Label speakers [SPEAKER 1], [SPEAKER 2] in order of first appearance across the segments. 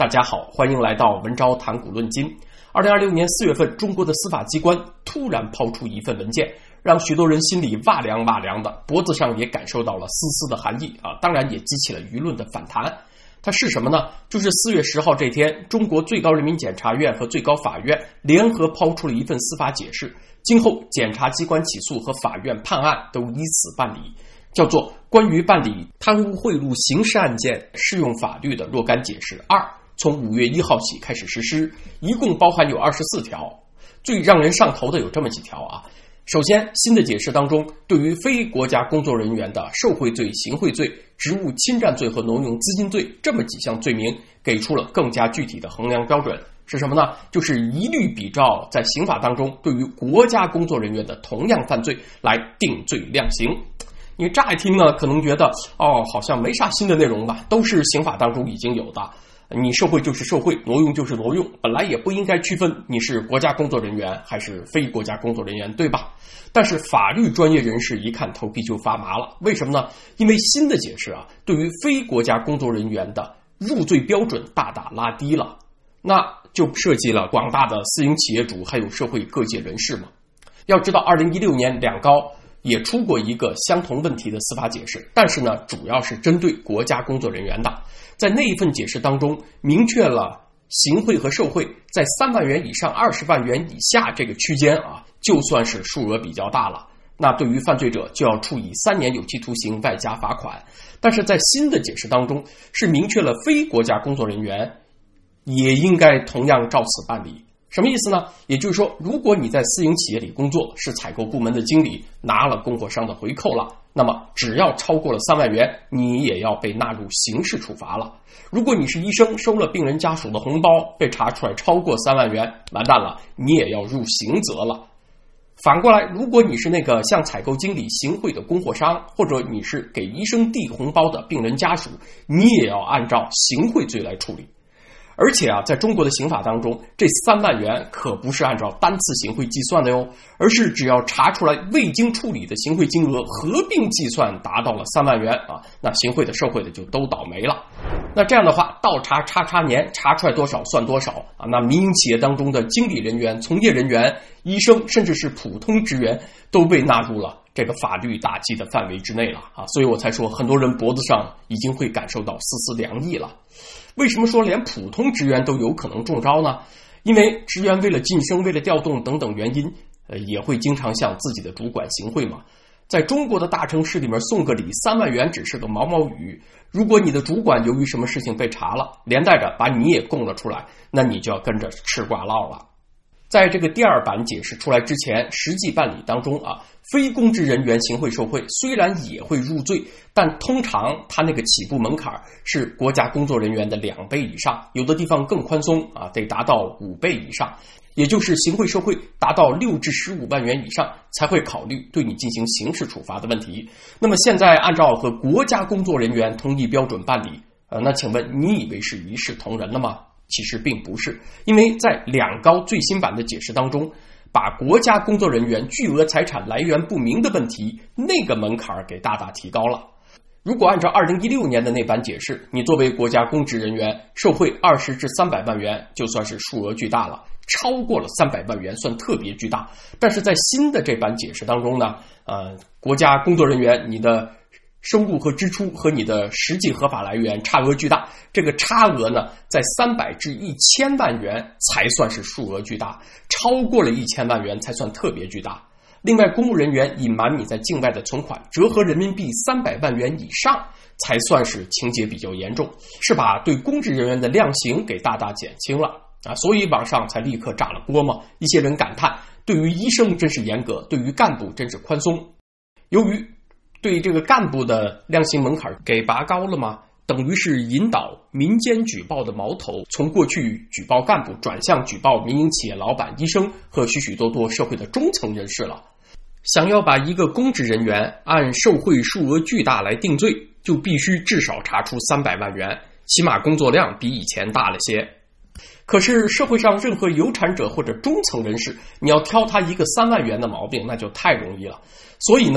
[SPEAKER 1] 大家好，欢迎来到文昭谈股论金。2026年4月份，中国的司法机关突然抛出一份文件，让许多人心里哇凉哇凉的，脖子上也感受到了丝丝的寒意啊！当然也激起了舆论的反弹。它是什么呢？就是4月10号这天，中国最高人民检察院和最高法院联合抛出了一份司法解释，今后检察机关起诉和法院判案都依此办理，叫做《关于办理贪污贿赂刑事案件适用法律的若干解释2》，从5月1号起开始实施，一共包含有24条。最让人上头的有这么几条啊。首先，新的解释当中，对于非国家工作人员的受贿罪、行贿罪、职务侵占罪和挪用资金罪这么几项罪名，给出了更加具体的衡量标准。是什么呢？就是一律比照在刑法当中对于国家工作人员的同样犯罪来定罪量刑。你乍一听呢，可能觉得好像没啥新的内容吧，都是刑法当中已经有的。你受贿就是受贿，挪用就是挪用，本来也不应该区分你是国家工作人员还是非国家工作人员，对吧？但是法律专业人士一看头皮就发麻了，为什么呢？因为新的解释对于非国家工作人员的入罪标准大大拉低了，那就涉及了广大的私营企业主还有社会各界人士嘛。要知道2016年两高也出过一个相同问题的司法解释，但是呢，主要是针对国家工作人员的。在那一份解释当中，明确了行贿和受贿在3万元以上20万元以下这个区间就算是数额比较大了，那对于犯罪者就要处以3年有期徒刑外加罚款。但是在新的解释当中，是明确了非国家工作人员也应该同样照此办理。什么意思呢？也就是说，如果你在私营企业里工作，是采购部门的经理，拿了供货商的回扣了，那么只要超过了3万元，你也要被纳入刑事处罚了。如果你是医生，收了病人家属的红包，被查出来超过3万元，完蛋了，你也要入刑责了。反过来，如果你是那个向采购经理行贿的供货商，或者你是给医生递红包的病人家属，你也要按照行贿罪来处理。而且在中国的刑法当中，这3万元可不是按照单次行贿计算的哟，而是只要查出来未经处理的行贿金额合并计算达到了3万元那行贿的受贿的就都倒霉了。那这样的话，倒查叉年，查出来多少算多少那民营企业当中的经理人员、从业人员、医生，甚至是普通职员都被纳入了这个法律打击的范围之内了所以我才说很多人脖子上已经会感受到丝丝凉意了。为什么说连普通职员都有可能中招呢？因为职员为了晋升、为了调动等等原因也会经常向自己的主管行贿嘛。在中国的大城市里面送个礼3万元只是个毛毛雨，如果你的主管由于什么事情被查了，连带着把你也供了出来，那你就要跟着吃瓜唠了。在这个第2版解释出来之前，实际办理当中非公职人员行贿受贿虽然也会入罪，但通常他那个起步门槛是国家工作人员的2倍以上，有的地方更宽松得达到5倍以上，也就是行贿受贿达到6至15万元以上才会考虑对你进行刑事处罚的问题。那么现在按照和国家工作人员同一标准办理那请问你以为是一视同仁了吗？其实并不是，因为在两高最新版的解释当中，把国家工作人员巨额财产来源不明的问题那个门槛给大大提高了。如果按照2016年的那版解释，你作为国家公职人员受贿20至300万元就算是数额巨大了，超过了300万元算特别巨大。但是在新的这版解释当中呢国家工作人员你的收入和支出和你的实际合法来源差额巨大，这个差额呢在300至1000万元才算是数额巨大，超过了1000万元才算特别巨大。另外，公务人员隐瞒你在境外的存款折合人民币300万元以上才算是情节比较严重，是把对公职人员的量刑给大大减轻了所以网上才立刻炸了锅嘛。一些人感叹，对于医生真是严格，对于干部真是宽松。由于对这个干部的量刑门槛给拔高了吗？等于是引导民间举报的矛头从过去举报干部转向举报民营企业老板、医生和许许多多社会的中层人士了。想要把一个公职人员按受贿数额巨大来定罪，就必须至少查出300万元，起码工作量比以前大了些。可是社会上任何有产者或者中层人士，你要挑他一个3万元的毛病，那就太容易了。所以呢，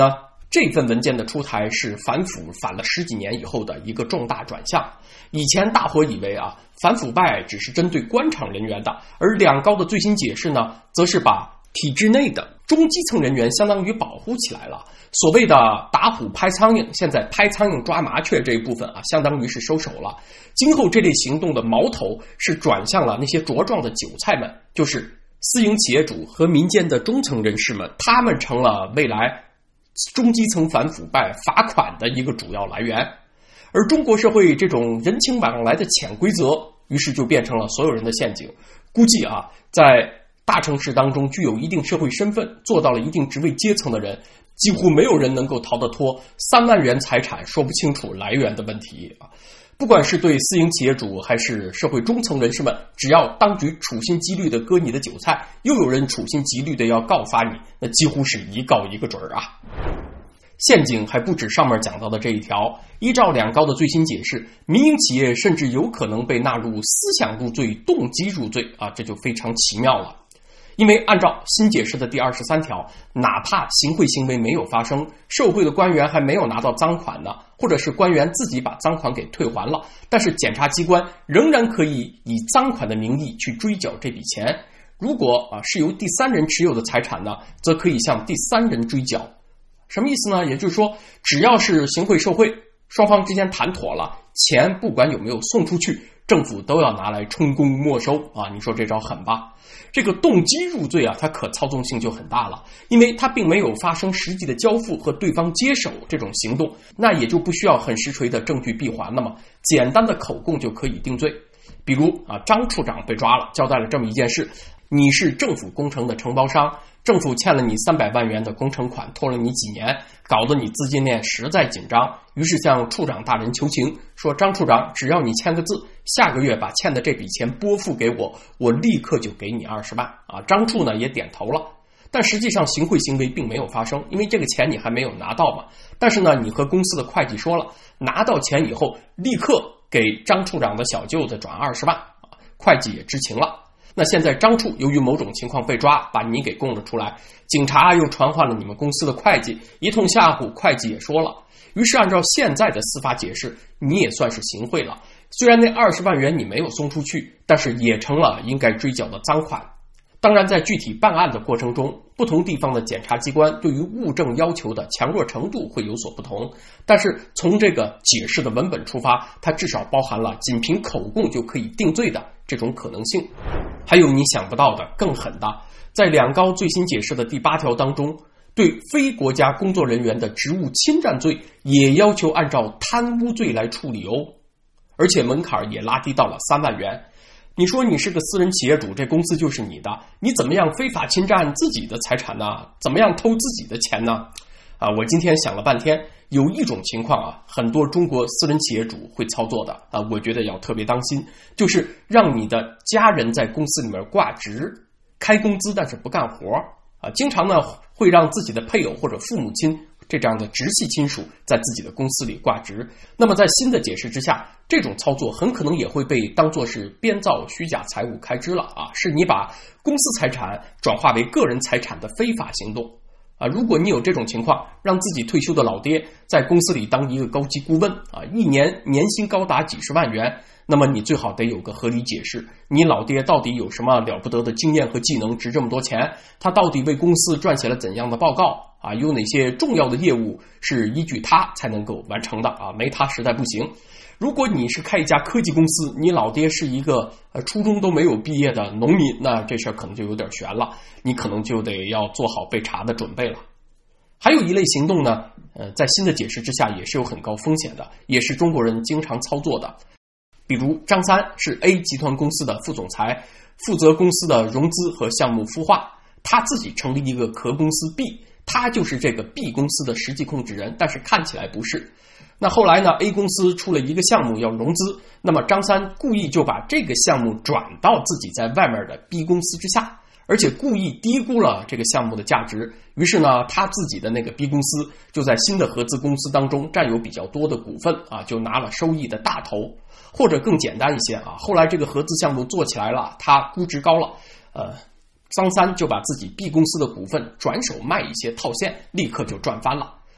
[SPEAKER 1] 这份文件的出台是反腐反了10几年以后的一个重大转向。以前大伙以为反腐败只是针对官场人员的，而两高的最新解释呢，则是把体制内的中基层人员相当于保护起来了。所谓的打虎拍苍蝇，现在拍苍蝇抓麻雀这一部分相当于是收手了。今后这类行动的矛头是转向了那些茁壮的韭菜们，就是私营企业主和民间的中层人士们，他们成了未来中基层反腐败罚款的一个主要来源。而中国社会这种人情往来的潜规则，于是就变成了所有人的陷阱。估计在大城市当中具有一定社会身份、做到了一定职位阶层的人，几乎没有人能够逃得脱3万元财产说不清楚来源的问题。不管是对私营企业主还是社会中层人士们，只要当局处心积虑的割你的韭菜，又有人处心积虑的要告发你，那几乎是一告一个准啊。陷阱还不止上面讲到的这一条，依照两高的最新解释，民营企业甚至有可能被纳入思想入罪、动机入罪这就非常奇妙了。因为按照新解释的第23条，哪怕行贿行为没有发生，受贿的官员还没有拿到赃款呢，或者是官员自己把赃款给退还了，但是检察机关仍然可以以赃款的名义去追缴这笔钱。如果是由第三人持有的财产呢，则可以向第三人追缴。什么意思呢？也就是说，只要是行贿受贿，双方之间谈妥了，钱不管有没有送出去，政府都要拿来充公没收你说这招狠吧？这个动机入罪它可操纵性就很大了，因为它并没有发生实际的交付和对方接手这种行动，那也就不需要很实锤的证据闭环了嘛，简单的口供就可以定罪。比如张处长被抓了，交代了这么一件事：你是政府工程的承包商，政府欠了你300万元的工程款，拖了你几年，搞得你资金链实在紧张，于是向处长大人求情，说张处长，只要你签个字，下个月把欠的这笔钱拨付给我，我立刻就给你20万张处呢也点头了。但实际上行贿行为并没有发生，因为这个钱你还没有拿到嘛。但是呢，你和公司的会计说了，拿到钱以后立刻给张处长的小舅子转20万，会计也知情了。那现在张处由于某种情况被抓，把你给供了出来，警察又传唤了你们公司的会计，一通吓唬，会计也说了。于是按照现在的司法解释，你也算是行贿了。虽然那20万元你没有送出去，但是也成了应该追缴的赃款。当然在具体办案的过程中，不同地方的检察机关对于物证要求的强弱程度会有所不同，但是从这个解释的文本出发，它至少包含了仅凭口供就可以定罪的这种可能性。还有你想不到的更狠的，在两高最新解释的第8条当中，对非国家工作人员的职务侵占罪也要求按照贪污罪来处理而且门槛也拉低到了3万元。你说你是个私人企业主，这公司就是你的，你怎么样非法侵占自己的财产呢？怎么样偷自己的钱呢？我今天想了半天，有一种情况很多中国私人企业主会操作的我觉得要特别当心，就是让你的家人在公司里面挂职，开工资但是不干活经常呢会让自己的配偶或者父母亲这样的直系亲属在自己的公司里挂职。那么在新的解释之下，这种操作很可能也会被当作是编造虚假财物开支了是你把公司财产转化为个人财产的非法行动如果你有这种情况，让自己退休的老爹在公司里当一个高级顾问一年年薪高达几十万元，那么你最好得有个合理解释，你老爹到底有什么了不得的经验和技能值这么多钱，他到底为公司撰写了怎样的报告有哪些重要的业务是依据他才能够完成的没他实在不行。如果你是开一家科技公司，你老爹是一个初中都没有毕业的农民，那这事儿可能就有点悬了，你可能就得要做好被查的准备了。还有一类行动呢在新的解释之下也是有很高风险的，也是中国人经常操作的。比如张三是 A 集团公司的副总裁，负责公司的融资和项目孵化，他自己成立一个壳公司 B， 他就是这个 B 公司的实际控制人，但是看起来不是。那后来呢 A 公司出了一个项目要融资，那么张三故意就把这个项目转到自己在外面的 B 公司之下，而且故意低估了这个项目的价值，于是呢他自己的那个 B 公司就在新的合资公司当中占有比较多的股份就拿了收益的大头。或者更简单一些后来这个合资项目做起来了，他估值高了张三就把自己 B 公司的股份转手卖一些套现，立刻就赚翻了。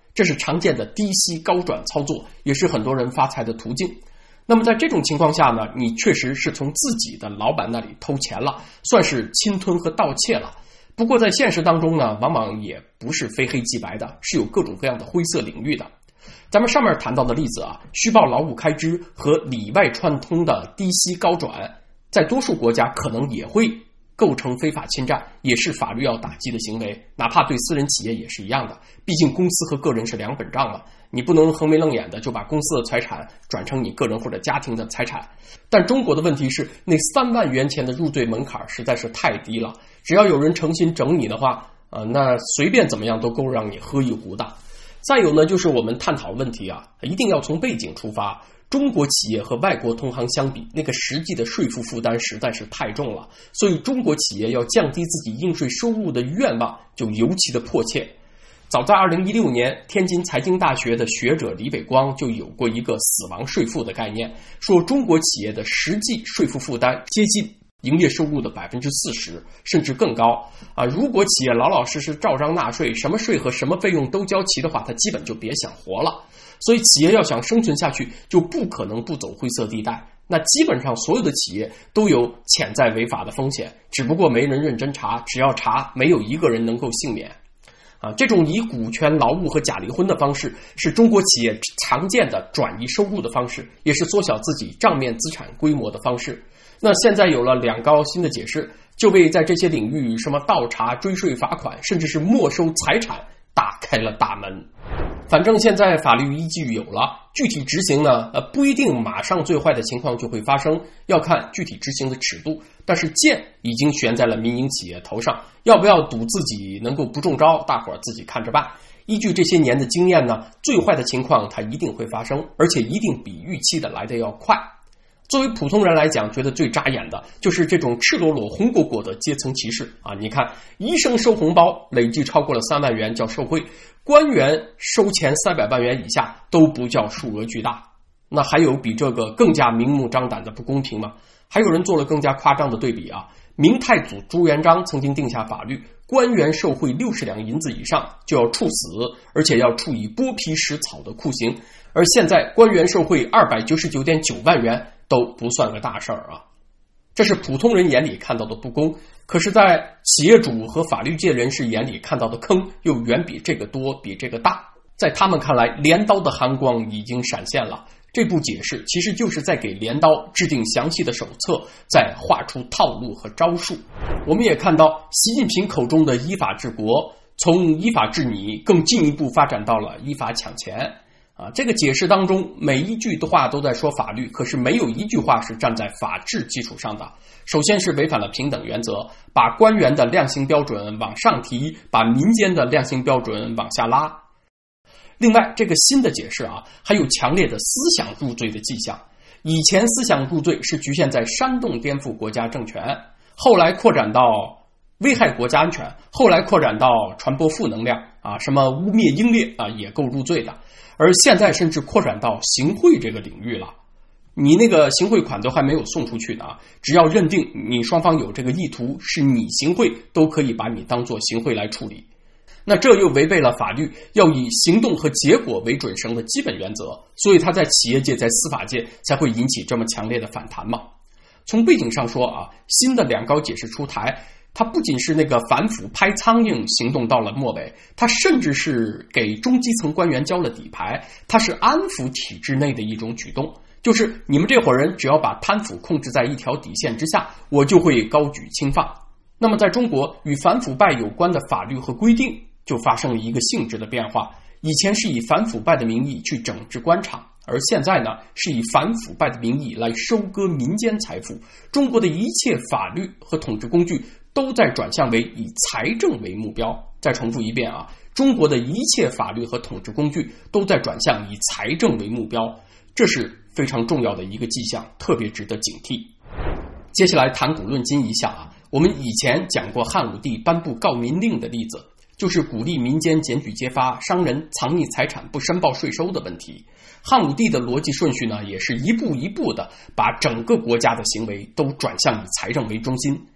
[SPEAKER 1] 这是常见的低息高转操作，也是很多人发财的途径。那么在这种情况下呢，你确实是从自己的老板那里偷钱了，算是侵吞和盗窃了。不过在现实当中呢，往往也不是非黑即白的，是有各种各样的灰色领域的。咱们上面谈到的例子啊，虚报劳务开支和里外串通的低息高转，在多数国家可能也会构成非法侵占，也是法律要打击的行为，哪怕对私人企业也是一样的，毕竟公司和个人是两本账嘛，你不能横眉愣眼的就把公司的财产转成你个人或者家庭的财产。但中国的问题是，那3万元钱的入罪门槛实在是太低了，只要有人诚心整你的话，那随便怎么样都够让你喝一壶的。再有呢，就是我们探讨问题啊，一定要从背景出发。中国企业和外国同行相比，那个实际的税负负担实在是太重了，所以中国企业要降低自己应税收入的愿望就尤其的迫切。早在2016年，天津财经大学的学者李伟光就有过一个死亡税负的概念，说中国企业的实际税负负担接近营业收入的40%，甚至更高啊！如果企业老老实实照章纳税，什么税和什么费用都交齐的话，它基本就别想活了。所以企业要想生存下去，就不可能不走灰色地带。那基本上所有的企业都有潜在违法的风险，只不过没人认真查，只要查，没有一个人能够幸免。这种以股权劳务和假离婚的方式是中国企业常见的转移收入的方式，也是缩小自己账面资产规模的方式。那现在有了两高新的解释，就为在这些领域什么倒查、追税、罚款，甚至是没收财产打开了大门。反正现在法律依据有了，具体执行呢，不一定马上最坏的情况就会发生，要看具体执行的尺度。但是剑已经悬在了民营企业头上，要不要赌自己能够不中招，大伙儿自己看着办。依据这些年的经验呢，最坏的情况它一定会发生，而且一定比预期的来得要快。作为普通人来讲，觉得最扎眼的就是这种赤裸裸红果果的阶层歧视啊！你看，医生收红包累计超过了3万元叫受贿，官员收钱300万元以下都不叫数额巨大。那还有比这个更加明目张胆的不公平吗？还有人做了更加夸张的对比啊！明太祖朱元璋曾经定下法律，官员受贿60两银子以上就要处死，而且要处以剥皮食草的酷刑。而现在官员受贿299.9万元都不算个大事儿啊！这是普通人眼里看到的不公，可是在企业主和法律界人士眼里看到的坑又远比这个多，比这个大。在他们看来，镰刀的寒光已经闪现了。这部解释其实就是在给镰刀制定详细的手册，再画出套路和招数。我们也看到习近平口中的依法治国，从依法治你更进一步发展到了依法抢钱这个解释当中，每一句的话都在说法律，可是没有一句话是站在法治基础上的。首先是违反了平等原则，把官员的量刑标准往上提，把民间的量刑标准往下拉。另外，这个新的解释还有强烈的思想入罪的迹象。以前思想入罪是局限在煽动颠覆国家政权，后来扩展到危害国家安全，后来扩展到传播负能量什么污蔑英烈也够入罪的。而现在甚至扩展到行贿这个领域了，你那个行贿款都还没有送出去的只要认定你双方有这个意图，是你行贿，都可以把你当作行贿来处理。那这又违背了法律要以行动和结果为准绳的基本原则，所以它在企业界在司法界才会引起这么强烈的反弹嘛。从背景上说新的两高解释出台，它不仅是那个反腐拍苍蝇行动到了末尾，它甚至是给中基层官员交了底牌，它是安抚体制内的一种举动，就是你们这伙人只要把贪腐控制在一条底线之下，我就会高举轻放。那么在中国，与反腐败有关的法律和规定就发生了一个性质的变化，以前是以反腐败的名义去整治官场，而现在呢，是以反腐败的名义来收割民间财富。中国的一切法律和统治工具都在转向为以财政为目标。再重复一遍中国的一切法律和统治工具都在转向以财政为目标，这是非常重要的一个迹象，特别值得警惕。接下来谈古论今一下我们以前讲过汉武帝颁布告民令的例子，就是鼓励民间检举揭发商人藏匿财产不申报税收的问题。汉武帝的逻辑顺序呢，也是一步一步的把整个国家的行为都转向以财政为中心。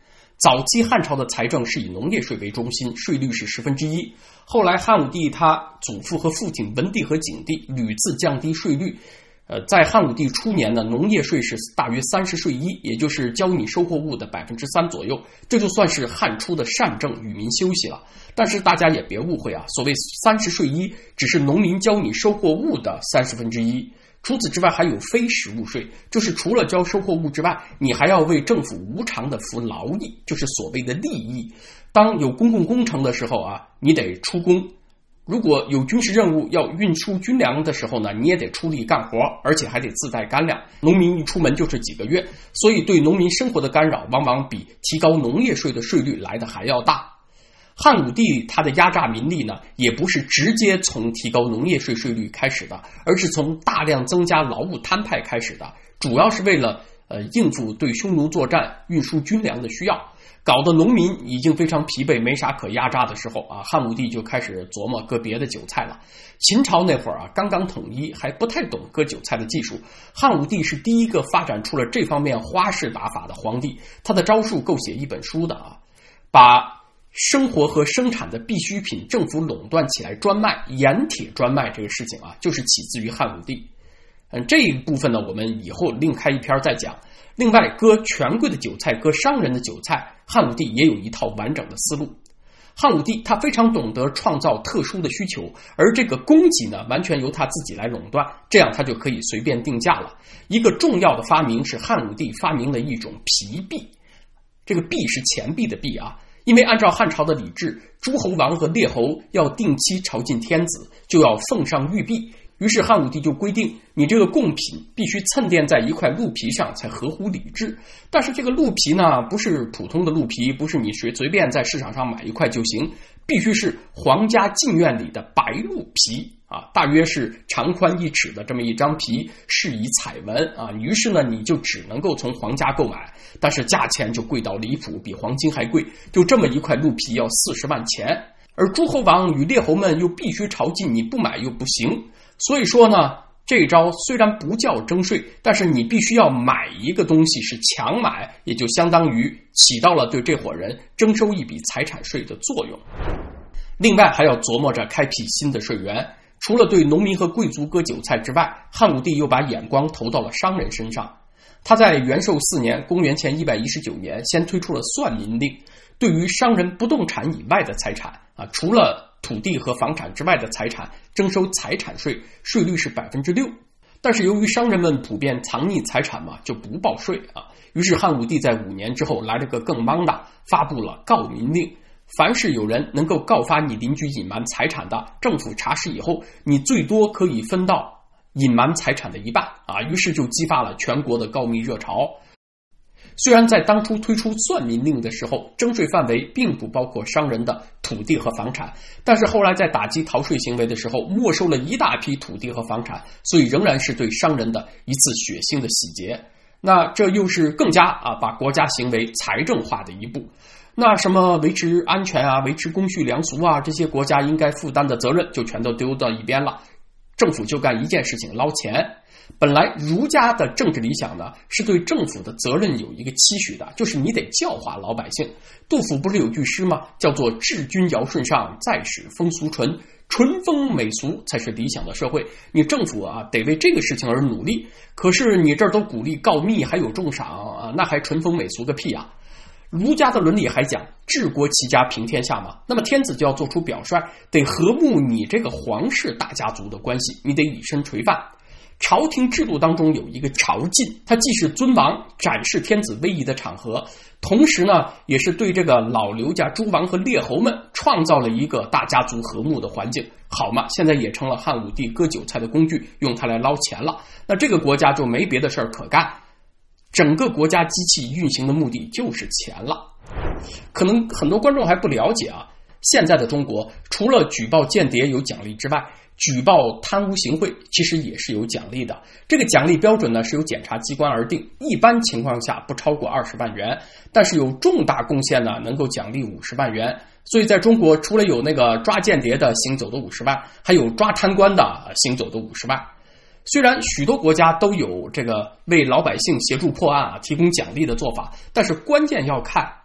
[SPEAKER 1] 早期汉朝的财政是以农业税为中心，税率是1/10。后来汉武帝他祖父和父亲文帝和景帝屡次降低税率。在汉武帝初年呢，农业税是大约30税1，也就是交你收获物的3%左右，这就算是汉初的善政，与民休息了。但是大家也别误会啊，所谓30税1，只是农民交你收获物的1/30。除此之外还有非实物税，就是除了交收获物之外，你还要为政府无偿的服劳役，就是所谓的利益。当有公共工程的时候啊，你得出工。如果有军事任务要运输军粮的时候呢，你也得出力干活，而且还得自带干粮。农民一出门就是几个月，所以对农民生活的干扰往往比提高农业税的税率来的还要大。汉武帝他的压榨民力呢，也不是直接从提高农业税率开始的，而是从大量增加劳务摊派开始的，主要是为了应付对匈奴作战、运输军粮的需要。搞得农民已经非常疲惫，没啥可压榨的时候啊，汉武帝就开始琢磨割别的韭菜了。秦朝那会儿啊，刚刚统一，还不太懂割韭菜的技术。汉武帝是第一个发展出了这方面花式打法的皇帝，他的招数够写一本书的啊！把生活和生产的必需品政府垄断起来专卖，盐铁专卖这个事情啊，就是起自于汉武帝。这一部分呢，我们以后另开一篇再讲。另外，割权贵的韭菜，割商人的韭菜，汉武帝也有一套完整的思路。汉武帝他非常懂得创造特殊的需求，而这个供给呢，完全由他自己来垄断，这样他就可以随便定价了。一个重要的发明是汉武帝发明了一种皮币，这个币是钱币的币啊。因为按照汉朝的礼制，诸侯王和列侯要定期朝觐天子，就要奉上玉璧。于是汉武帝就规定，你这个贡品必须蹭垫在一块鹿皮上才合乎礼制。但是这个鹿皮呢，不是普通的鹿皮，不是你随便在市场上买一块就行，必须是皇家禁院里的白鹿皮啊，大约是长宽1尺的这么一张皮，适宜彩纹啊。于是呢，你就只能够从皇家购买，但是价钱就贵到离谱，比黄金还贵，就这么一块鹿皮要40万钱。而诸侯王与列侯们又必须朝觐，你不买又不行。所以说呢，这招虽然不叫征税，但是你必须要买一个东西是强买，也就相当于起到了对这伙人征收一笔财产税的作用。另外还要琢磨着开辟新的税源，除了对农民和贵族割韭菜之外，汉武帝又把眼光投到了商人身上。他在元寿4年，公元前119年，先推出了算民令，对于商人不动产以外的财产啊，除了土地和房产之外的财产征收财产税，税率是6%。但是由于商人们普遍藏匿财产嘛，就不报税啊。于是汉武帝在5年之后来了个更莽的，发布了告民令。凡是有人能够告发你邻居隐瞒财产的，政府查实以后，你最多可以分到隐瞒财产的1半啊。于是就激发了全国的告密热潮。虽然在当初推出算民令的时候，征税范围并不包括商人的土地和房产，但是后来在打击逃税行为的时候，没收了一大批土地和房产，所以仍然是对商人的一次血腥的洗劫。那这又是更加把国家行为财政化的一步。那什么维持安全啊，维持公序良俗啊，这些国家应该负担的责任就全都丢到一边了，政府就干一件事情，捞钱。本来儒家的政治理想呢，是对政府的责任有一个期许的，就是你得教化老百姓。杜甫不是有句诗吗？叫做治君尧舜上，再使风俗淳，淳风美俗才是理想的社会。你政府得为这个事情而努力，可是你这儿都鼓励告密还有重赏那还淳风美俗个屁啊！儒家的伦理还讲治国齐家平天下嘛，那么天子就要做出表率，得和睦你这个皇室大家族的关系，你得以身垂范。朝廷制度当中有一个朝觐，它既是尊王展示天子威仪的场合，同时呢也是对这个老刘家诸王和列侯们创造了一个大家族和睦的环境。好嘛，现在也成了汉武帝割韭菜的工具，用它来捞钱了。那这个国家就没别的事儿可干，整个国家机器运行的目的就是钱了。可能很多观众还不了解现在的中国除了举报间谍有奖励之外，举报贪污行贿其实也是有奖励的。这个奖励标准呢是由检察机关而定，一般情况下不超过20万元，但是有重大贡献呢能够奖励50万元。所以在中国除了有那个抓间谍的行走的50万，还有抓贪官的行走的50万。虽然许多国家都有这个为老百姓协助破案提供奖励的做法，但是关键要看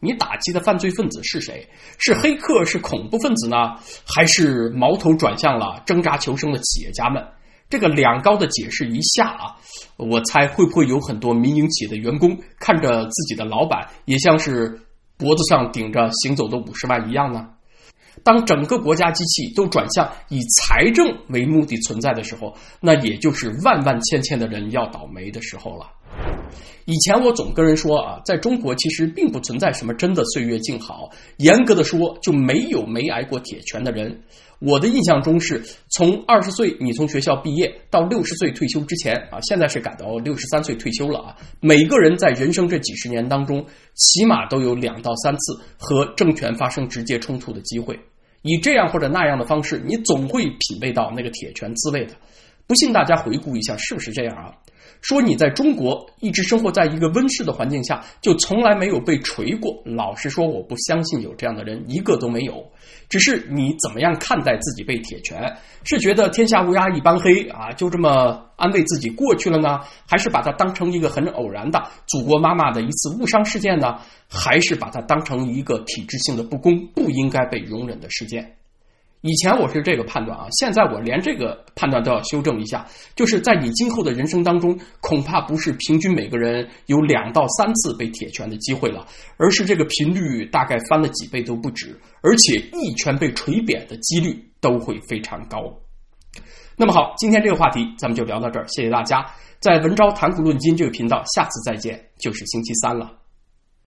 [SPEAKER 1] 你打击的犯罪分子是谁？是黑客，是恐怖分子呢？还是矛头转向了挣扎求生的企业家们？这个两高的解释一下啊，我猜会不会有很多民营企业的员工看着自己的老板也像是脖子上顶着行走的50万一样呢？当整个国家机器都转向以财政为目的存在的时候，那也就是万万千千的人要倒霉的时候了。以前我总跟人说啊，在中国其实并不存在什么真的岁月静好，严格的说就没有没挨过铁拳的人。我的印象中是从20岁你从学校毕业到60岁退休之前啊，现在是改到63岁退休了啊。每个人在人生这几十年当中，起码都有2到3次和政权发生直接冲突的机会。以这样或者那样的方式，你总会品味到那个铁拳滋味的。不信大家回顾一下，是不是这样啊？说你在中国一直生活在一个温室的环境下，就从来没有被锤过。老实说，我不相信有这样的人，一个都没有。只是你怎么样看待自己被铁拳？是觉得天下乌鸦一般黑啊，就这么安慰自己过去了呢？还是把它当成一个很偶然的祖国妈妈的一次误伤事件呢？还是把它当成一个体制性的不公，不应该被容忍的事件？以前我是这个判断啊，现在我连这个判断都要修正一下，就是在你今后的人生当中，恐怕不是平均每个人有2到3次被铁拳的机会了，而是这个频率大概翻了几倍都不止，而且一拳被锤扁的几率都会非常高。那么好，今天这个话题咱们就聊到这儿，谢谢大家。在文昭谈古论今这个频道，下次再见就是星期3了。